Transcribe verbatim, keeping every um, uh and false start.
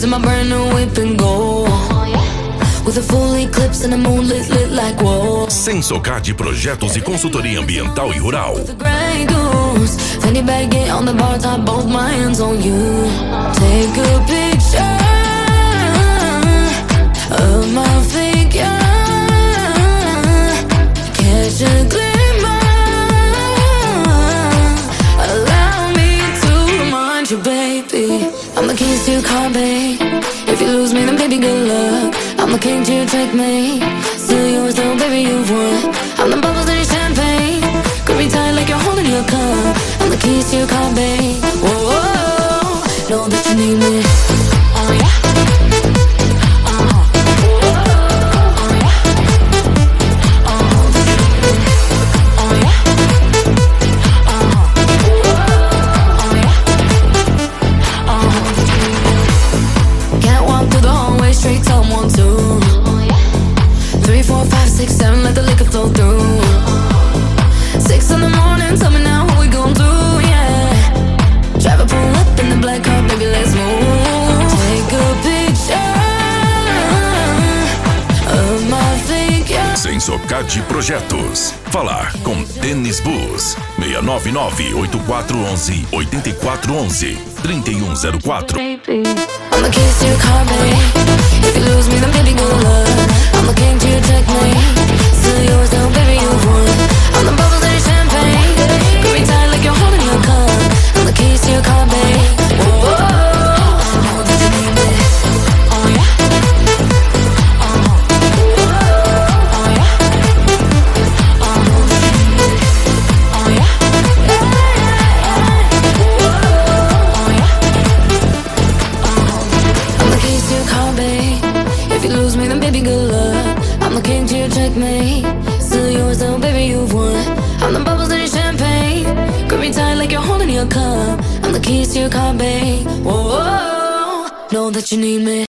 in my brand new whip and go. With a full eclipse and the moon lit, lit like whoa. Sensocard Projetos e Consultoria Ambiental e Rural. With the Grey Goose, Fanny bag get on the bar top, both my hands on you. Take a picture of my figure, catch a glimmer, allow me to remind you, baby, I'm the keys to your car, babe. If you lose me, then baby, good luck. I'm the king to your checkmate. Still yours though, baby, you've won. I'm the bubbles in your champagne. Grip me tight like you're holding your cup. I'm the keys to your car, babe. Whoa, whoa, whoa. Know that you need me. Oh yeah. Straight to one, two, three, four, five, six, seven. Let the liquor flow through. Six in the morning. Tell me now what we gon' do. Yeah. Drive a pull up in the black car, baby. Let's move. Take a picture of my figure. Sensocard Projetos. Falar com Denis Bus. seis nove nove, oito quatro um um, oito quatro um um, três um zero quatro. Baby, I'm the keys to your car, babe. If you lose me, then baby, good luck. I'm the king to your checkmate. Still yours though, baby, you've won. I'm the bubbles in your champagne. Grip me tight like you're holding your cup. I'm the keys to your car, babe. Whoa, whoa, whoa. Know that you need me. Oh yeah. Uh-huh. Oh yeah. Uh-huh. Oh yeah. Oh yeah. Uh-huh. I'm the keys to your car, babe. If you lose me, then baby, good luck. I'm the king to your checkmate. Still yours though, baby, you've won. I'm the bubbles in your champagne. Grip me tight like you're holding your cup. I'm the keys to your car, babe. Whoa, whoa, whoa. Know that you need me.